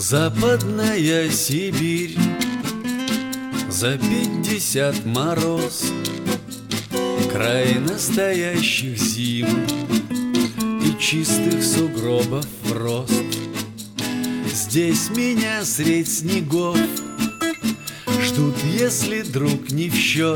Западная Сибирь, за 50 мороз, край настоящих зим и чистых сугробов рост. Здесь меня средь снегов ждут, если друг не в счет,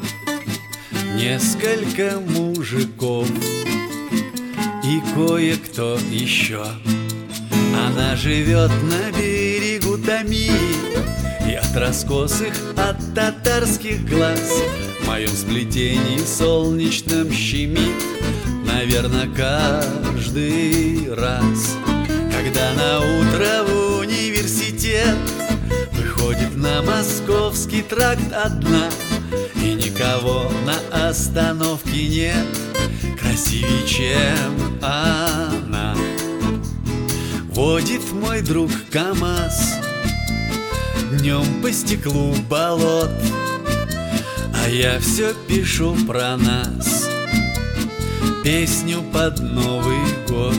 несколько мужиков и кое-кто еще. Она живет на берегу Томи, и от раскосых, от татарских глаз в моем сплетении солнечном щемит, наверное, каждый раз, когда на утро в университет выходит на Московский тракт одна, и никого на остановке нет красивее, чем она. Водит мой друг КамАЗ днем по стеклу болот, а я все пишу про нас песню под Новый год.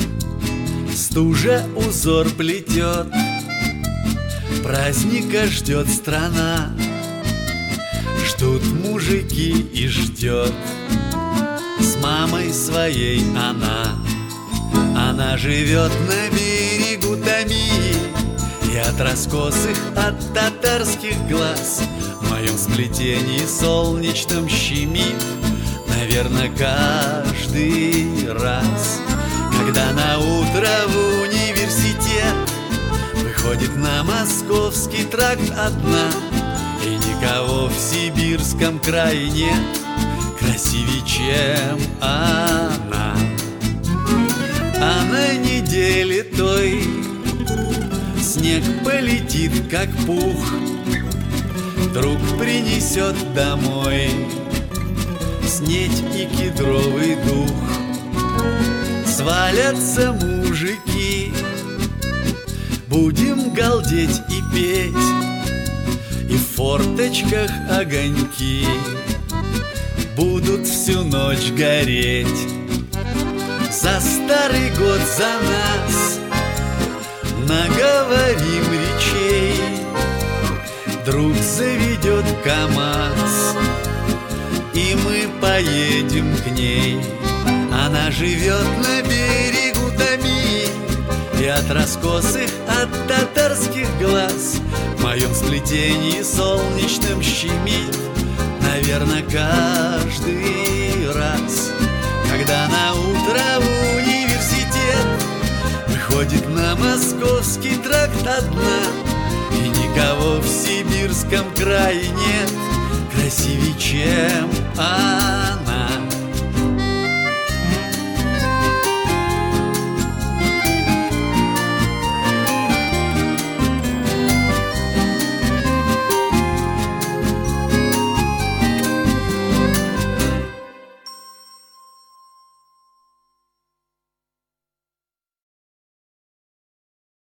Стужа узор плетет, праздника ждет страна, ждут мужики и ждет с мамой своей она. Она живет на берегу Томи, и от раскосых, от татарских глаз в моем сплетении солнечном щемит, наверное, каждый раз, когда на утро в университет выходит на Московский тракт одна, и никого в сибирском крае нет красивее, чем она. А на неделе той снег полетит, как пух, друг принесет домой снедь и кедровый дух. Свалятся мужики, будем галдеть и петь, и в форточках огоньки будут всю ночь гореть. За старый год, за нас наговорим речей, друг заведет КамАЗ, и мы поедем к ней. Она живет на берегу Томи, и от раскосых, от татарских глаз в моем сплетении солнечном щемит, наверное, каждый раз, когда на утро в университет выходит на Московский тракт одна, и никого в сибирском крае нет красивее, чем она.